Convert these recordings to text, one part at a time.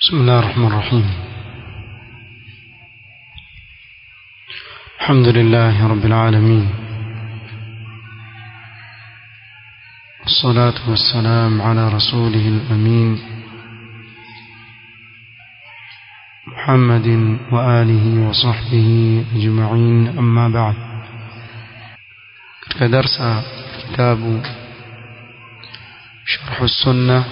بسم الله الرحمن الرحيم. الحمد لله رب العالمين، والصلاة والسلام على رسوله الأمين محمد وآله وصحبه أجمعين، أما بعد. كدرس كتاب شرح السنة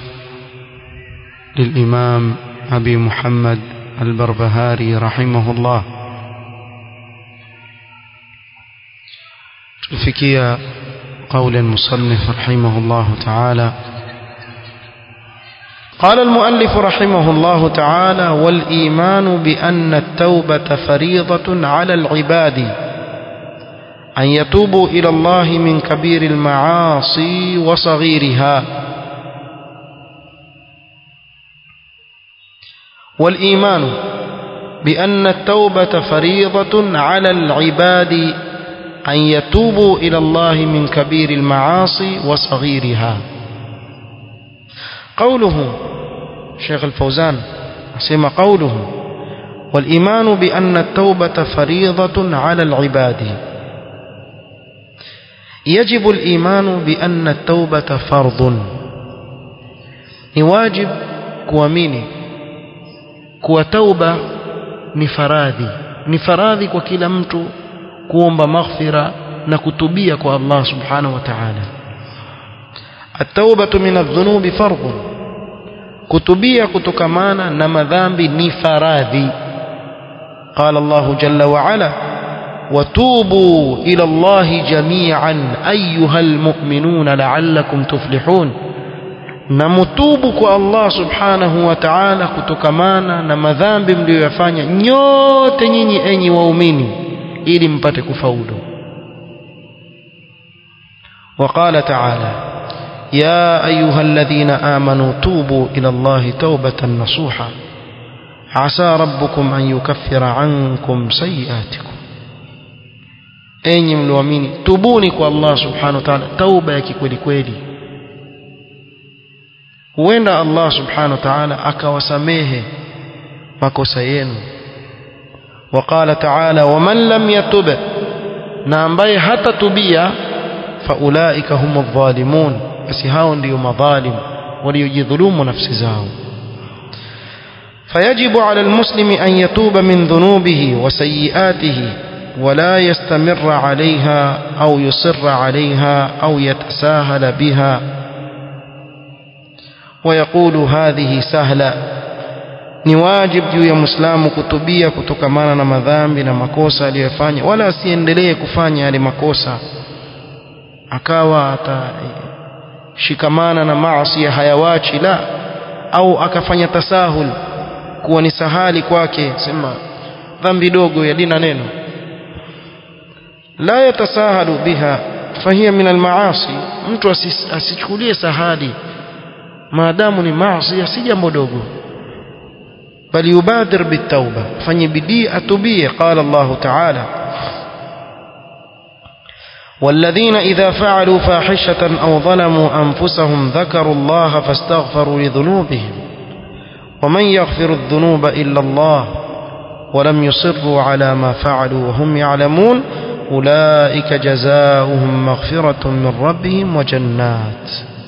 للإمام أبي محمد البربهاري رحمه الله. تفكي قول المصنف رحمه الله تعالى: قال المؤلف رحمه الله تعالى: والإيمان بأن التوبة فريضة على العباد أن يتوبوا إلى الله من كبير المعاصي وصغيرها. والإيمان بأن التوبة فريضة على العباد أن يتوبوا إلى الله من كبير المعاصي وصغيرها. قوله شيخ الفوزان سمع قوله: والإيمان بأن التوبة فريضة على العباد. يجب الإيمان بأن التوبة فرض، نواجب kuamini kuwa tauba ni faradhi kwa kila mtu kuomba maghfira na kutubia kwa Allah subhanahu wa ta'ala. At-taubatu min adh-dhunubi fardun, kutubia kutokamana na madhambi ni faradhi. Qala Allah jalla wa ala: watubu ila Allah jami'an ayyuhal mu'minuna la'allakum tuflihun, na mutubu kwa Allah subhanahu wa ta'ala kutokamana na madhambi mliyoyafanya nyote nyinyi enyi waumini ili mpate kufaulu. وقال تعالى: يا أيها الذين آمنوا توبوا إلى الله توبة نصوحا عسى ربكم أن يكفر عنكم سيئاتكم. enyi mlioamini, tubuni kwa Allah subhanahu wa ta'ala tauba ya kweli kweli, huenda Allah subhanahu wa ta'ala akawasamehe makosa yenu. وقال تعالى: ومن لم يتب، na ambaye hatatubia, faulaika humu dhalimun, basi hao ndio madhalim waliojidhulumu nafsi zao. فيجب على المسلم أن يتوب من ذنوبه وسيئاته ولا يستمر عليها أو يصر عليها أو يتساهل بها ويقول هذه سهلة. ni wajib juu ya Muislamu kutubia kutokamana na madhambi na makosa aliyofanya, wala asiendelee kufanya yale makosa akawa atashikamana na maasi hayawachi, la, au akafanya tasahul kuwa ni sahali kwake, sema dhambi dogo ya dina neno, la yatasahalu biha fahiya min almaasi. mtu asichukulie sahali maadamu ni maasi, si jambo dogo, bali yubadir bitauba, fanye bidii atubie. qala Allah ta'ala: والذين إذا فعلوا فاحشة أو ظلموا أنفسهم ذكروا الله فاستغفروا لذنوبهم ومن يغفر الذنوب إلا الله ولم يصروا على ما فعلوا وهم يعلمون أولئك جزاؤهم مغفرة من ربهم وجنات.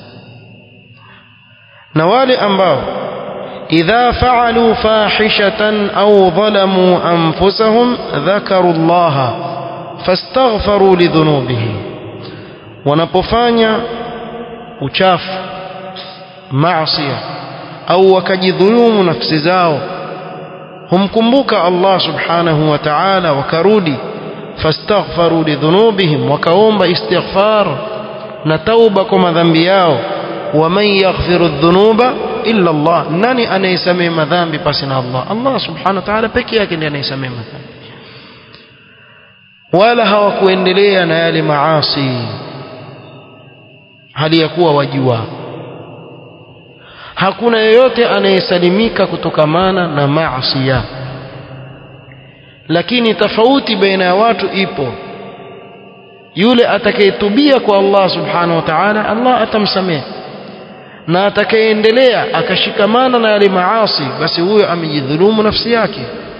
نوال أنباو إذا فعلوا فاحشة أو ظلموا أنفسهم ذكروا الله فاستغفروا لذنوبهم. wanapofanya uchafu, maasiya, au wakajidhulumu nafsi zao, humkumbuka Allah subhanahu wa ta'ala, wakarudi fastaghfaru lidhunubihim, wakaomba istighfar na tauba kwa madhambi yao. waman yaghfiru dhunuba illa Allah, nani anayesamehe madhambi pasi na Allah? Allah subhanahu wa ta'ala pekee yake ndiye anayesamehe madhambi. wala hawakuendelea na yale maasi hali ya kuwa wajua. hakuna yeyote anayesalimika kutokamana na maasi, lakini tofauti baina ya watu ipo. yule atakayetubia kwa Allah subhanahu wa ta'ala, Allah atamsamehe, na atakayeendelea akashikamana na yale maasi basi huyo amejidhulumu nafsi yake.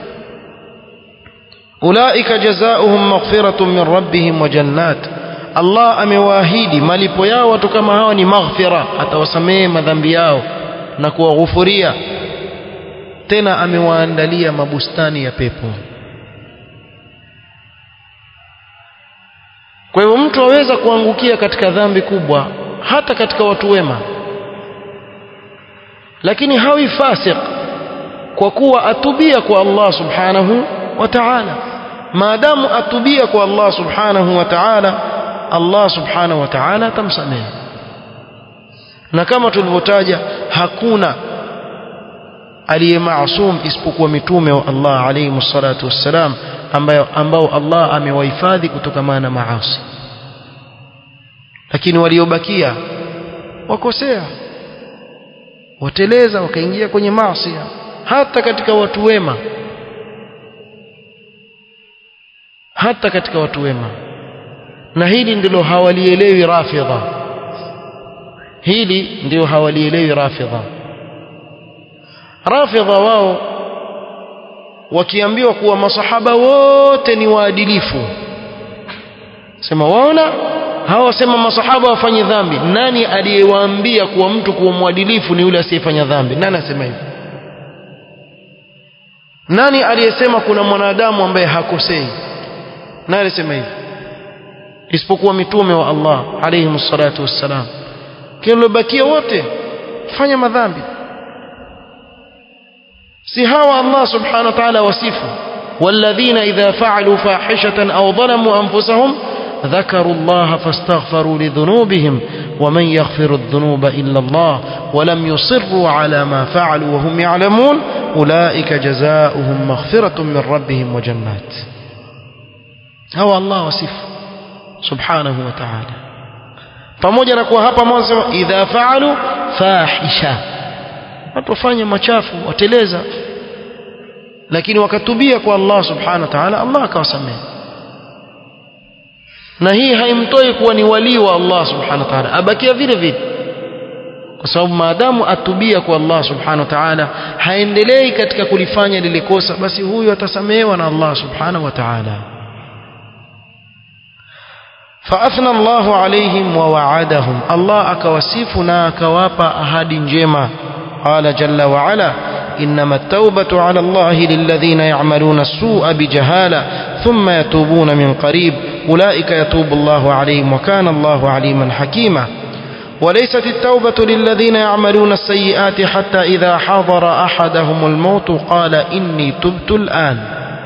Ulaika jazaohum maghfiratun min rabbihim wa jannat, Allah amewaahidi malipo yao watu kama hao ni maghfira, atawasamehe madhambi yao na kuwaghufuria, tena amewaandalia mabustani ya pepo. Kwa hivyo mtu aweza kuangukia katika dhambi kubwa hata katika watu wema, lakini hawi fasik kwa kuwa atubia kwa Allah subhanahu wa ta'ala. Maadamu atubia kwa Allah subhanahu wa ta'ala, Allah subhanahu wa ta'ala atamsamehe. Na kama tulivyotaja, hakuna aliye maasum isipokuwa mitume wa Allah alayhi salatu wassalam, ambao Allah amewahifadhi kutokana na maasi. Lakini waliobakia wakosea, wateleza, wakaingia kwenye maasi, hata katika watu wema, hata katika watu wema. Na hili ndilo hawalielewi Rafidha, hili ndio hawalielewi Rafidha. Rafidha wao wakiambiwa kuwa masahaba wote ni waadilifu, sema waona hawa sema masahaba wafanye dhambi. Nani aliyewaambia kuwa mtu kuwa mwadilifu ni yule asiyefanya dhambi? Nani asema hivyo? Nani aliyesema kuna mwanadamu ambaye hakosei? Nani alisema hivyo? Isipokuwa mitume wa Allah alayhi salatu wassalam. Kile bakia wote fanya madhambi. Si hawa Allah subhanahu wa ta'ala wasifu, walladhina idha fa'alu fahishatan aw dhalamu anfusahum ذكروا الله فاستغفروا لذنوبهم ومن يغفر الذنوب إلا الله ولم يصروا على ما فعلوا وهم يعلمون أولئك جزاؤهم مغفرة من ربهم وجنات. هو الله وصف سبحانه وتعالى. pamoja na kuwa hapa mwanzo idha fa'alu fahisha, watafanya machafu, wateleza, lakini wakatubia kwa Allah subhanahu wa ta'ala, Allah akawasamehe. Na hii haimtoi kuwa ni wali wa Allah subhanahu wa ta'ala, abakia vile vile, kwa sababu maadamu atubia kwa Allah subhanahu wa ta'ala, haendelei katika kulifanya lile kosa, basi huyu atasamehewa na Allah subhanahu wa ta'ala. فأثنى الله عليهم ووعدهم، الله أكواسفنا كوابا أهد جيما. قال جل وعلا: إنما التوبة على الله للذين يعملون السوء بجهالة ثم يتوبون من قريب أولئك يتوب الله عليهم وكان الله عليما حكيما. وليست التوبة للذين يعملون السيئات حتى إذا حضر أحدهم الموت قال إني تبت الآن.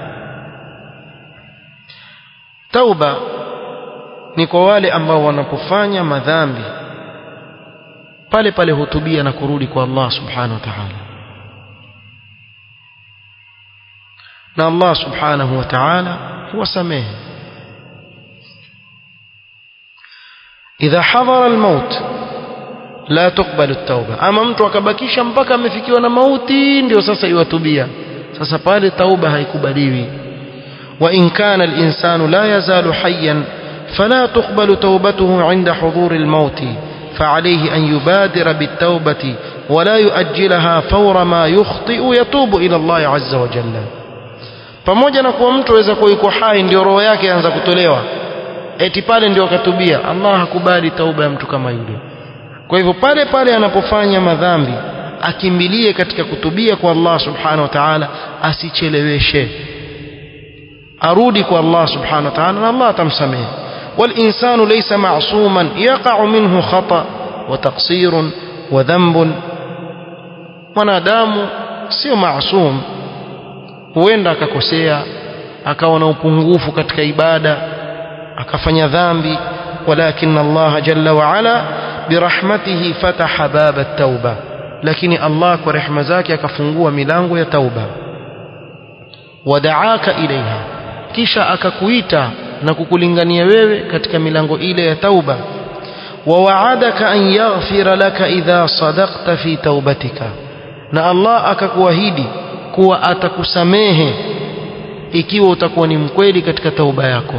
توبة ni kwa wale ambao wanapofanya madhambi pale pale hutubia na kurudi kwa Allah subhanahu wa ta'ala, na Allah subhanahu wa ta'ala huwasamehe. idha hadara almaut la tuqbalu at-tauba, ama mtu akabakisha mpaka amefikiwa na mauti ndio sasa iwatubia, sasa pale tauba haikubaliwi. wa in kana al-insanu la yazalu hayyan فلا تقبل توبته عند حضور الموت فعليه أن يبادر بالتوبة ولا يؤجلها فور ما يخطئ يتوب إلى الله عز وجل. pamoja na kuwa mtu aweza kuwa yuko hai ndio roho yake anza kutolewa, eti pale ndio akatubia, Allah hakubali tauba ya mtu kama yule. Kwa hivyo pale pale anapofanya madhambi akimbilie katika kutubia kwa Allah subhanahu wa ta'ala, asicheleweshe, arudi kwa Allah subhanahu wa ta'ala na Allah atamsamehe. والإنسان ليس معصوما يقع منه خطأ وتقصير وذنب. mwanadamu sio maasum, huenda akakosea, akawa na upungufu katika ibada, akafanya dhambi. walakin Allah jalla wa ala birahmatihi fataha baba at-tauba, lakini Allah kwa rehema zake akafungua milango ya tauba. wadaaka ilaiha, kisha akakuita na kukulingania wewe katika milango ile ya tauba. wa wa'adaka an yaghfira laka idha sadaqta fi taubatika, na Allah akakuahidi kuwa atakusamehe ikiwa utakuwa ni mkweli katika tauba yako.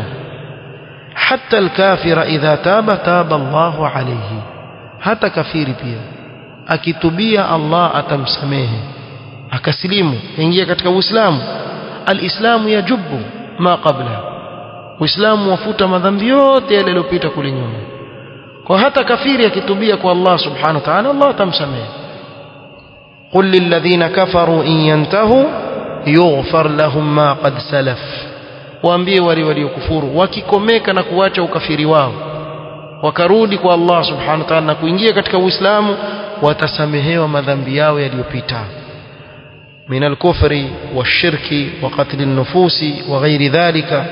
hatta al-kafira idha taba taba Allahu alayhi, hata kafiri pia akitubia Allah atamsamehe akasilimu ingia katika Uislamu. Alislamu yajubu ma qabla, Uislamu wafuta madhambi yote yale yaliyopita kule nyuma. Kwa hata kafiri akitubia kwa Allah subhanahu wa ta'ala, Allah atamsamehe. qul lilladhina kafaru in yantahu yughfar lahum ma qad salaf, waambie wale waliokufuru wakikomeka na kuacha ukafiri wao wakarudi kwa Allah subhanahu wa ta'ala na kuingia katika Uislamu, watasamehewa madhambi yao yaliyopita min al-kufri wash-shirki wa qatl an-nufusi wa ghairi dhalika,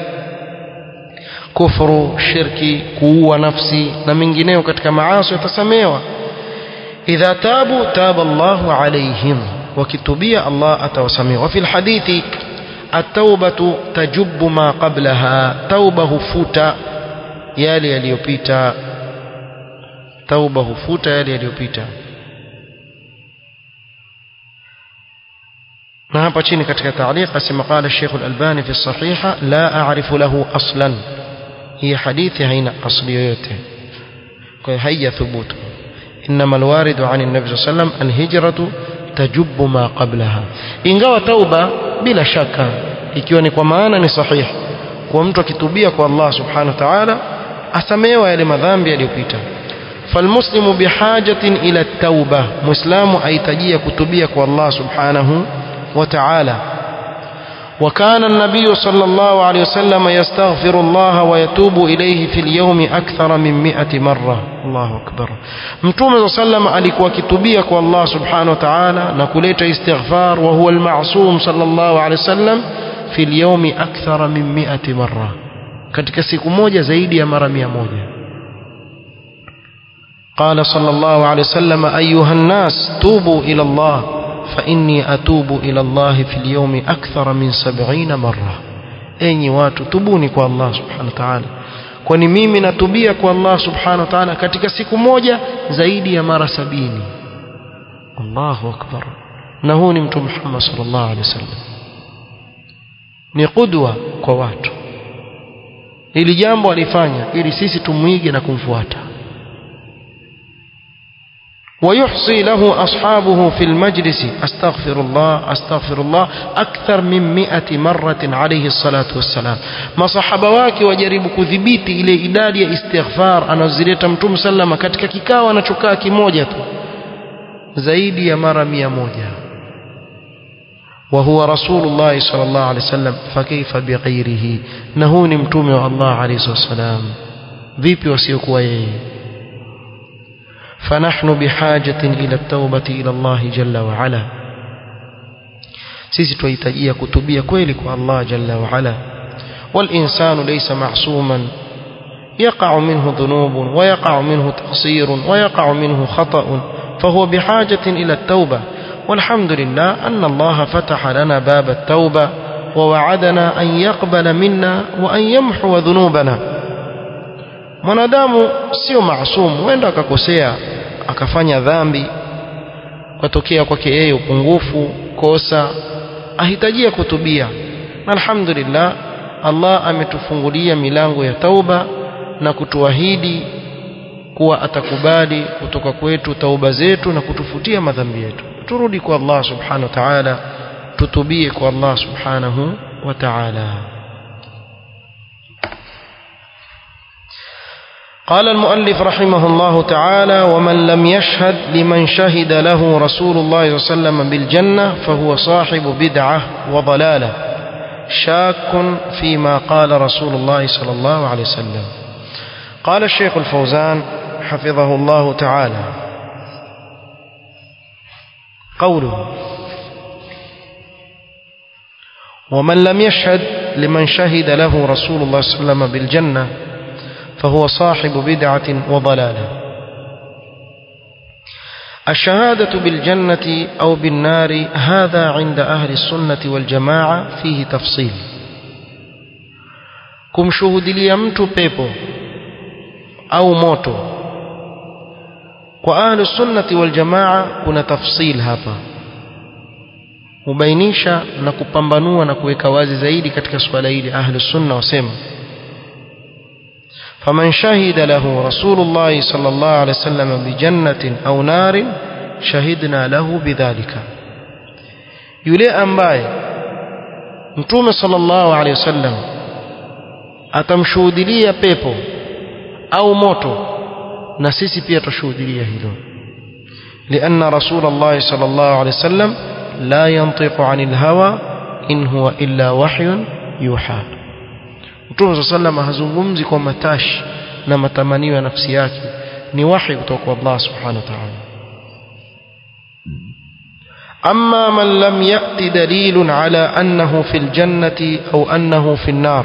kufru, shirki, kuua nafsi na mengineyo katika maasi yatasamehewa. idha tabu taba Allahu alayhim, wakitubia Allah atawasamehe. wa fil hadithi at-taubatu tajubbu ma qablaha, tauba hufuta yale yaliyopita, tauba hufuta yale yaliyopita. na hapa chini katika ta'liq asema qala Sheikh al-Albani fi as-sahiha la a'rifu lahu aslan, hii hadithi haina asli yoyote, kwa hiyo haijathubutu. inma al-waridu 'an an-nabi sallallahu alayhi wasallam al-hijratu tajubbu ma qablaha, ingawa tauba bila shaka ikiwa ni kwa maana ni sahihi kwa mtu akitubia kwa Allah subhanahu wa ta'ala asamehewa yale madhambi yaliyopita. falmuslimu bihajatin ila at-tauba, muislamu ahitajia kutubia kwa Allah subhanahu وتعالى. وكان النبي صلى الله عليه وسلم يستغفر الله ويتوب إليه في اليوم أكثر من 100 مرة. الله أكبر. متوم صلى الله عليه وسلم alikuwa kitubia kwa Allah subhanahu wa ta'ala na kuleta istighfar, wa huwa al-ma'sum صلى الله عليه وسلم في اليوم أكثر من 100 مرة, katika siku moja zaidi ya mara 100. قال صلى الله عليه وسلم أيها الناس توبوا إلى الله فإني أتوب إلى الله في اليوم أكثر من 70 مرة. أني watu tubuni kwa Allah subhanahu wa ta'ala, kwani mimi natubia kwa Allah subhanahu wa ta'ala katika siku moja zaidi ya mara 70. Allahu akbar. na huu ni mtume Muhammad sallallahu alaihi wasallam, ni qudwa kwa watu. Hili jambo alifanya ili sisi tumuige na kumfuata. ويحصي له أصحابه في المجلس أستغفر الله أكثر من 100 مرة عليه الصلاة والسلام. ما صحابة wake wajaribu kudhibiti ile idadi ya istighfar anazileta mtume sallama katika kikao anachokaa kimoja tu zaidi ya mara 100. وهو رسول الله صلى الله عليه وسلم فكيف بغيره, na huu ni mtume wa Allah alayhi wasallam, vipi wasiokuwa yeye. فنحن بحاجة إلى التوبة إلى الله جل وعلا, sisi tuhitajia kutubia kweli kwa Allah jalla wa ala. والإنسان ليس معصوما, يقع منه ذنوب ويقع منه تقصير ويقع منه خطأ, فهو بحاجة إلى التوبة. والحمد لله أن الله فتح لنا باب التوبة ووعدنا أن يقبل منا وأن يمحو ذنوبنا. mwanadamu sio maasum, huenda akakosea akafanya dhambi, kutokea kwake yeye upungufu, kosa, ahitajia kutubia. Na alhamdulillah Allah ametufungulia milango ya tauba na kutuahidi kuwa atakubali kutoka kwetu tauba zetu na kutufutia madhambi yetu. Turudi kwa Allah subhanahu wa ta'ala, tutubie kwa Allah subhanahu wa ta'ala. قال المؤلف رحمه الله تعالى ومن لم يشهد لمن شهد له رسول الله صلى الله عليه وسلم بالجنة فهو صاحب بدعة وضلالة شاك فيما قال رسول الله صلى الله عليه وسلم. قال الشيخ الفوزان حفظه الله تعالى قوله ومن لم يشهد لمن شهد له رسول الله صلى الله عليه وسلم بالجنة فهو صاحب بدعة وضلالة. الشهادة بالجنة أو بالنار هذا عند أهل السنة والجماعة فيه تفصيل. kumshuhudilia mtu pepo au moto kwa ahli sunnati wal jamaa kuna tafsil hapa, mubainisha na kupambanua na kuweka wazi zaidi katika swala hili. Ahli sunna wasema فمن شهد له رسول الله صلى الله عليه وسلم بجنة أو نار shahidna lahu bidhalika. Yule ambaye Mtume sallallahu alayhi wasallam atamshuhudia pepo au moto, na sisi pia tushuhudia hilo. لأن رسول الله صلى الله عليه وسلم لا ينطق عن الهوى إن هو إلا وحي يوحى. Mtume صلى الله عليه وسلم hazungumzi kwa matashi na matamanio ya nafsi yake, ni wahi kutoka kwa Allah subhanahu wa ta'ala. أما من لم يأتي دليل على أنه في الجنة أو أنه في النار,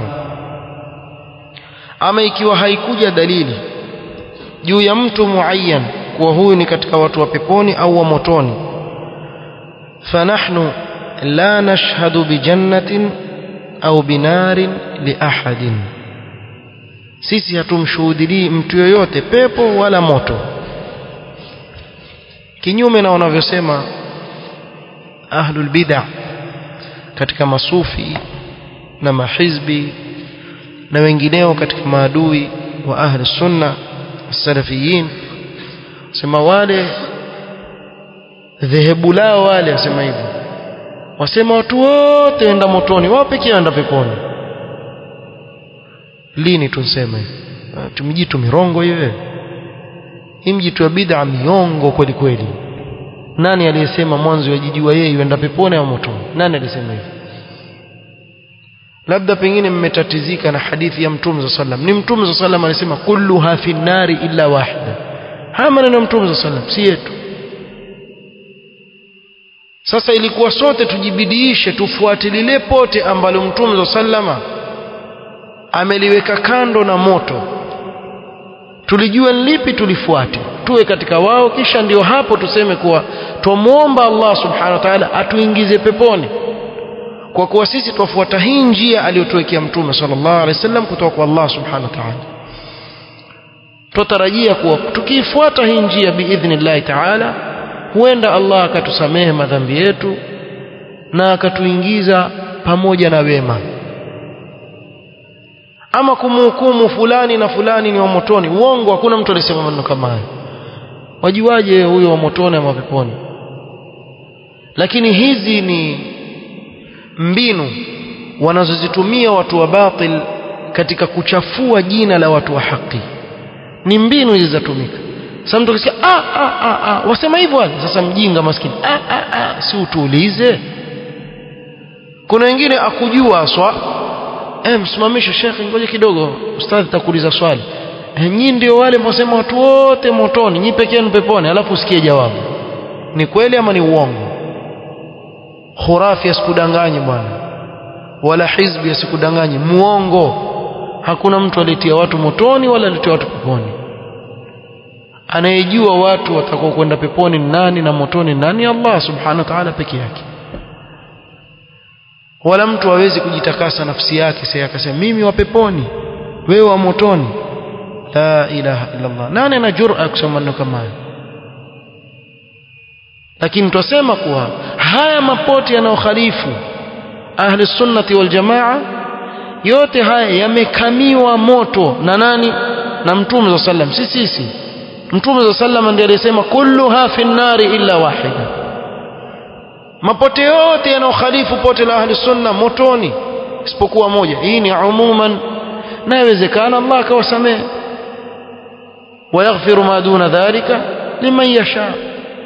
ama ikiwa haikuja dalili juu ya mtu muayyan kuwa huyu ni katika watu wa peponi au wa motoni, fanahnu la nashhadu bijannatin au binarin liahadin, sisi hatumshuhudii mtu yoyote pepo wala moto, kinyume na wanavyosema ahlul bid'ah katika masufi na mahizbi na wengineo katika maadui wa ahli sunna salafiyin. Sema wale dhehebu lao wale wasema hivyo, wasema watu wote waenda motoni, wao pekee waenda peponi. Lini tunsema hivi? Tumijitu mirongo hiyo, hii mjitu wa bid'a miongo kweli kweli. Nani aliyesema mwanzo yajijua yeye yuenda peponi au motoni? Nani alisema hivyo? Labda pengine mmetatizika na hadithi ya Mtume sallallahu alayhi wasallam. Ni Mtume sallallahu alayhi wasallam alisema kulluha fi an-nari illa wahida. Haya maneno ya Mtume sallallahu alayhi wasallam si yetu. Sasa ilikuwa sote tujibidiishe tufuate lile pote ambalo Mtume sallallahu alayhi wasallam ameliweka kando na moto, tulijua lipi tulifuate, tuwe katika wao, kisha ndio hapo tuseme kuwa tumuomba Allah subhanahu wa ta'ala atuingize peponi, kwa kuwa sisi tufuata hii njia aliyotuwekea Mtume sallallahu alaihi wasallam kutoka kwa Allah subhanahu wa ta'ala. Tutarajia kuwa tukifuata hii njia biidhnillah ta'ala, huenda Allah akatusamehe madhambi yetu na akatuingiza pamoja na wema. Ama kumhukumu fulani na fulani ni wa motoni, uongo, hakuna mtu alisema maneno kama hayo. Wajuaje huyo wa motoni ama peponi? Lakini hizi ni mbinu wanazozitumia watu wa batil katika kuchafua jina la watu wa haki. Ni mbinu hizi zatumika. Sasa mtu akisikia wasema hivyo wale, sasa mjinga maskini, si utuulize. Kuna wengine akujua aswa, msimamishe shekhi, ngoja kidogo ustadhi takuuliza swali. Nyinyi ndio wale mnasema watu wote motoni, nyinyi pekee yenu peponi, alafu usikie jawabu. Ni kweli ama ni uongo? Khurafi asikudanganye bwana, wala hizbi asikudanganye, muongo. Hakuna mtu alitia watu motoni wala alitia watu peponi. Anayejua watu watakao kwenda peponi nani na motoni nani? Allah subhanahu wa ta'ala peke yake. Wala mtu hawezi kujitakasa nafsi yake sasa akasema mimi wa peponi wewe wa motoni. La ilaha illa Allah. Nani ana jur'a kusema neno kama hayo? Lakini twasema kuwa haya mapote yanayokhalifu ahli sunnati wal jamaa, yote haya yamekamiwa moto na nani? Na Mtume sallallahu alayhi wasallam. Sisi Mtume sallallahu alayhi wasallam ndiye alisema kulluha fi an-nari illa wahida. Mapote yote yanayokhalifu pote la ahli sunna motoni isipokuwa moja. Hii ni umuman, na inawezekana Allah akawasamehe, wayaghfiru ma duna dhalika liman yasha.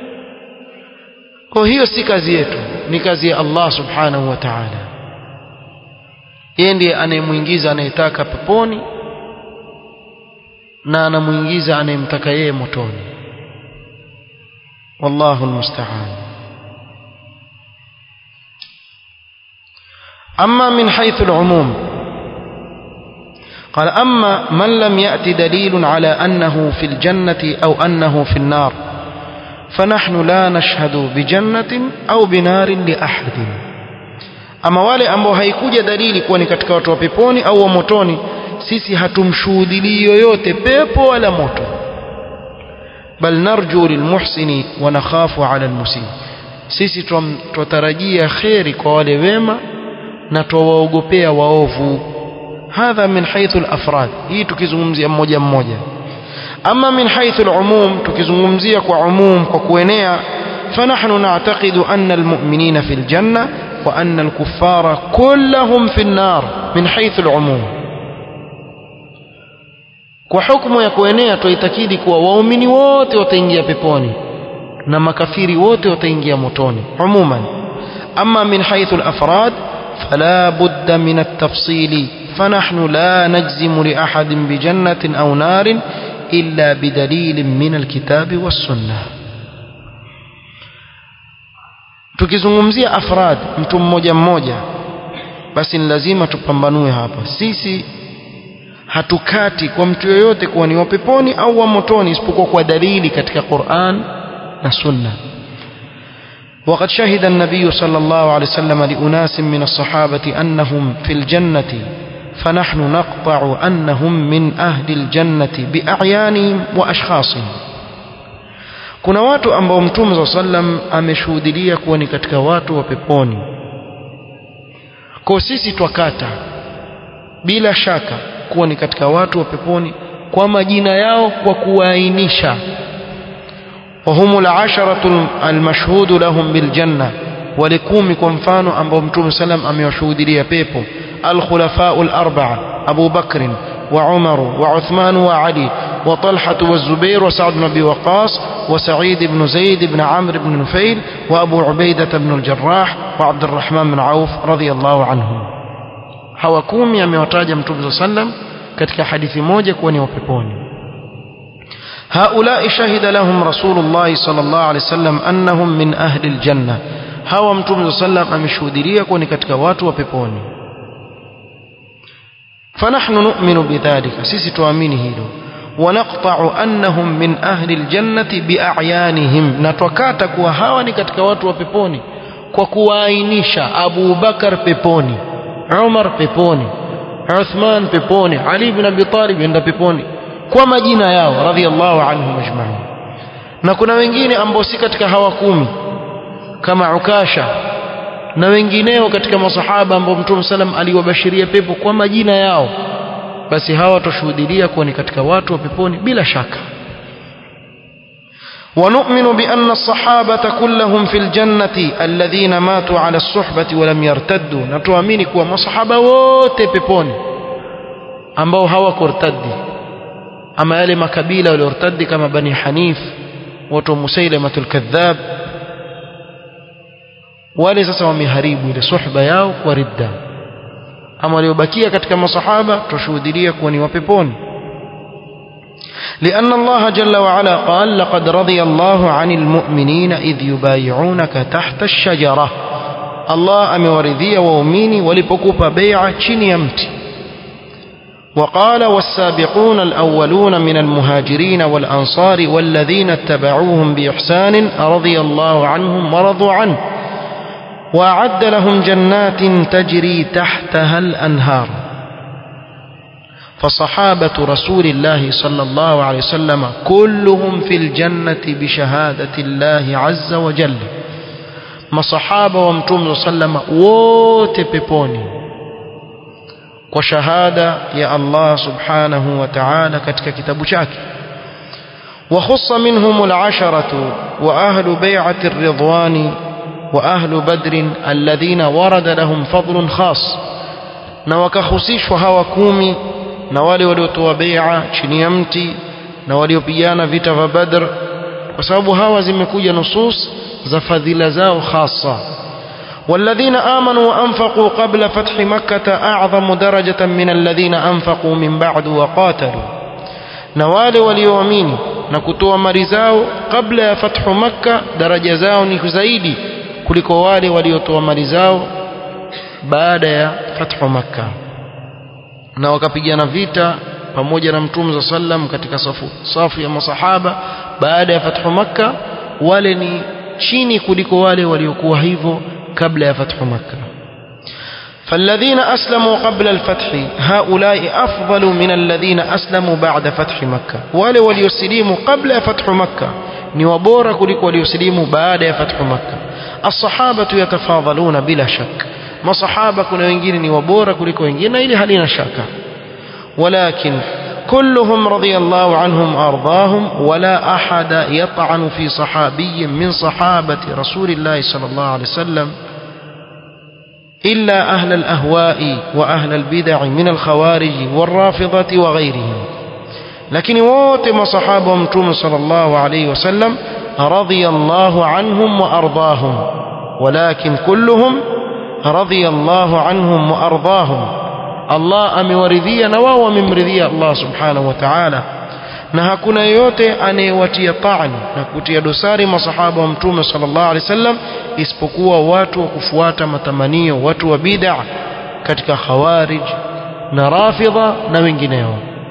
Kwa hiyo si kazi yetu, ni kazi ya Allah subhanahu wa ta'ala. Yeye ndiye anayemuingiza anayetaka peponi na anamuingiza anayemtaka yeye motoni. Wallahu almusta'an. أما من حيث العموم قال أما من لم يأتي دليل على أنه في الجنة أو أنه في النار فنحن لا نشهد بجنة أو بنار لأحد. أما wale ambao haikuja dalili kuwa ni katika watu wa peponi au wa motoni, sisi hatumshuhudii yoyote pepo wala moto. Bal narju lilmuhsini wa nakhafu ala almusi, sisi tutarajia khairi kwa wale wema na tuwaogopea waovu. Hadha min haythu al-afrad, hii tukizungumzia mmoja mmoja. Ama min haythu al-umum, tukizungumzia kwa umum, kwa kuenea, فنحن نعتقد أن المؤمنين في الجنة وأن الكفار كلهم في النار من حيث العموم. kwa hukumu ya kuenea tuitakidi kuwa waumini wote wataingia peponi na makafiri wote wataingia motoni umuman. amma min haythu al-afrad fala budda min at-tafsil fanahnu la najzimu li ahadin bi jannatin aw narin illa bidalilin min al-kitab was-sunnah. tukizungumzia afrad mtu mmoja mmoja basi ni lazima tupambanue hapa. sisi hatukati kwa mtu yoyote kuwa ni wa peponi au wa motoni isipokuwa kwa dalili katika Qur'an na Sunna. وقد شهد النبي صلى الله عليه وسلم لأناس من الصحابة أنهم في الجنة فنحن نقطع أنهم من أهل الجنة بأعيانهم وأشخاصهم. kuna watu ambao Mtume صلى الله عليه وسلم ameshuhudia kuwa ni katika watu wa peponi, kwa sisi twakata bila shaka kuwa ni katika watu wa peponi kwa majina yao kwa kuainisha. وهم العشرة المشهود لهم بالجنة ولكم kwa mfano ambao Mtume sallam amewashuhudia pepo: الخلفاء الأربعة أبو بكر وعمر وعثمان وعلي وطلحة والزبير وسعد بن أبي وقاص وسعيد بن زيد بن عمرو بن نفيل وأبو عبيدة بن الجراح وعبد الرحمن بن عوف رضي الله عنهم. hawa 10 amewataja Mtume sallam katika hadithi moja kuwa ni wa peponi. هؤلاء شهد لهم رسول الله صلى الله عليه وسلم أنهم من أهل الجنة. hawa Mtume sallam ameshuhudia kuwa ni katika watu wa peponi. فنحن نؤمن بذلك, sisi tuamini hilo. ونقطع أنهم من أهل الجنة بأعيانهم, na twakata kuwa hawa ni katika watu wa peponi kwa kuainisha: Abu Bakar peponi, Umar peponi, Uthman peponi, Ali ibn Abi Talib enda peponi kwa majina yao radhiyallahu anhum ajma'in. na kuna wengine ambao si katika hawa 10 kama Ukasha na wengineo katika masahaba ambao Mtume sallam aliwabashiria pepo kwa majina yao, basi hawa tushuhudia kuwa ni katika watu wa peponi bila shaka. ونؤمن بأن الصحابة كلهم في الجنة الذين ماتوا على الصحبة ولم يرتدوا. نتوامini kuwa masahaba wote peponi ambao hawakurtadi, ama yale makabila waliortadi kama Bani Hanif, watu Musailamatul Kadhab, wale sasa wameharibu ile suhba yao kwa ridda. ama waliobakia katika masahaba tushuhudia kuwa ni wa peponi. لأن الله جل وعلا قال: لقد رضي الله عن المؤمنين إذ يبايعونك تحت الشجرة. الله أمورذي وأميني ولبكوب بيع chini ya mti. وقال: والسابقون الأولون من المهاجرين والأنصار والذين اتبعوهم بإحسان رضي الله عنهم ورضوا عنه وأعد لهم جنات تجري تحتها الأنهار. فصحابة رسول الله صلى الله عليه وسلم كلهم في الجنة بشهادة الله عز وجل. ما صحابة ومتوم صلى الله عليه وسلم وتببوني وشهادة يا الله سبحانه وتعالى كتك كتاب شاكي. وخص منهم العشرة وأهل بيعة الرضوان وأهل بدر الذين ورد لهم فضل خاص. نوكخصيش وهوا كومي na wale waliotoa bai'a chini ya mti na waliopigana vita vya Badr, kwa sababu hawa zimekuja nusus za fadhila zao khassa. walladhina amanu wa anfaqu qabla fathi makkah a'zamu darajatan min alladhina anfaqu min ba'du wa qatalu, na wale walioamini na kutoa mali zao kabla ya fathu makkah daraja zao ni zaidi kuliko wale waliotoa mali zao baada ya fathu makkah na wakapigana vita pamoja na Mtume sallam katika safu ya masahaba baada ya fathu makkah. wale ni chini kuliko wale waliokuwa hivyo kabla ya fathu makkah. فالذين أسلموا قبل الفتح هؤلاء أفضل من الذين أسلموا بعد فتح مكة. wale waliosilimu kabla ya fathu makkah ni wabora kuliko waliosilimu baada ya fathu makkah. الصحابة يتفاضلون بلا شك, masahaba kuna wengine ni wabora kuliko wengine, ili halina shaka. walakin كلهم رضي الله عنهم وأرضاهم ولا أحد يطعن في صحابي من صحابة رسول الله صلى الله عليه وسلم إلا أهل الأهواء وأهل البدع من الخوارج والرافضة وغيرهم. لكن واتم صحابة متوم صلى الله عليه وسلم رضي الله عنهم وأرضاهم، ولكن كلهم رضي الله عنهم وأرضاهم. Allah amewaridhia na wao wamemridhia Allah subhanahu wa ta'ala, na hakuna yeyote anayewatia ta'an na kutia dosari masahaba wa mtume sallallahu alaihi wasallam isipokuwa watu wa kufuata matamanio, watu wa bid'a katika khawarij na rafidha na wengineo.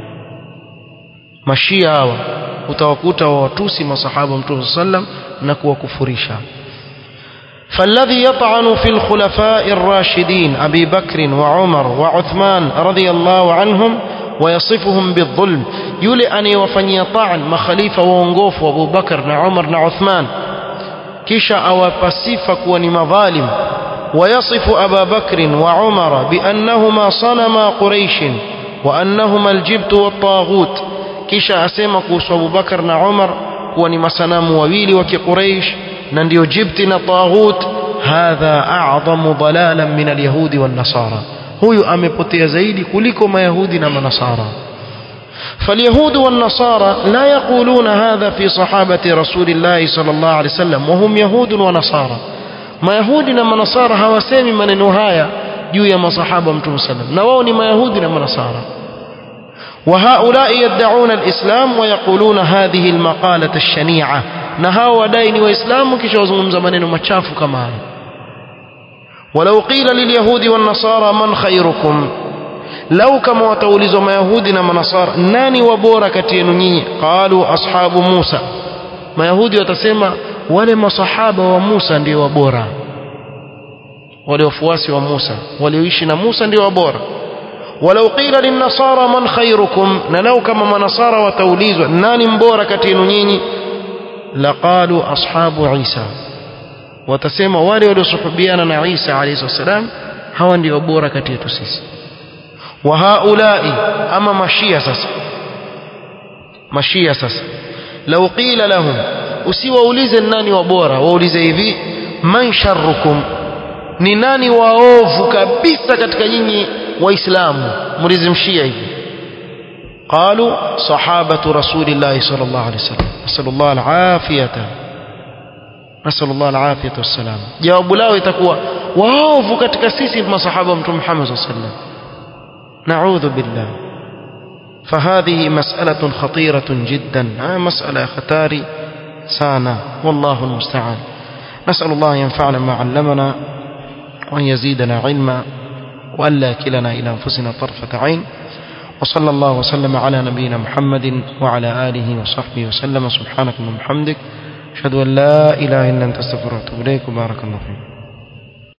Mashia hawa utawakuta watusi masahaba wa mtume sallallahu alaihi wasallam na kuwakufurisha. فالذي يطعن في الخلفاء الراشدين أبي بكر وعمر وعثمان رضي الله عنهم ويصفهم بالظلم، يولي أن يوفني طعن مخليفة وانقوف وابو بكر وعمر وعثمان كيشا أو بصفك ونمظالم، ويصف أبا بكر وعمر بأنهما صنما قريش وأنهما الجبت والطاغوت، كيشا أسيمك وابو بكر وعمر ونمسنام وويلي وكي قريش ننديو جبتنا طاغوت. هذا أعظم ضلالا من اليهود والنصارى، هو أمبطي زيدي كلكم يهودنا ونصارى. فاليهود والنصارى لا يقولون هذا في صحابة رسول الله صلى الله عليه وسلم وهم يهود ونصارى. ما يهودنا ونصارى هواسيمي من النهاية جوية ما صحابة متوم سلم نووني ما يهودنا ونصارى. وهؤلاء يدعون الإسلام ويقولون هذه المقالة الشنيعة، نهاوا دين وإسلام كشوزهم زمانين ومتشافوا كمان. ولو قيل لليهود والنصارى من خيركم، لو كما وتولزوا ما يهودنا ما نصارى ناني وبورا كتينوني، قالوا أصحاب موسى. ما يهودي وتسمى ولما صحابة وموسى دي وبورا، ولوفواسي وموسى وليوشنا موسى دي وبورا. ولو قيل للنصارى من خيركم، نلو كما ما نصارى وتوليزوا ناني مبورا كتينوني، لقالوا أصحاب عيسى، وتسمى wale waliosuhubiana na Isa alayhi wasallam hawa ndio bora kati yetu sisi. Wa haulai, ama mashia sasa law qila lahum, usiwaulize nani wa bora, waulize hivi man sharrukum, ni nani waovu kabisa katika nyinyi waislamu, muulize mshia hivi. قالوا صحابة رسول الله صلى الله عليه وسلم نسأل الله العافية والسلام. جواب lao itakuwa waovu katika sisi masahaba wa Mtume Muhammad صلى الله عليه وسلم. نعوذ بالله. فهذه مسألة خطيرة جدا، مسألة خطيرة سانة، والله المستعان. نسأل الله ينفعنا ما علمنا وأن يزيدنا علما وأن لا كلنا إلى أنفسنا طرفة عين. وصلى الله وسلم على نبينا محمد وعلى آله وصحبه وسلم. سبحانك اللهم وبحمدك، أشهد أن لا إله إلا أنت، أستغفرك وأتوب إليك. بارك الله فيك.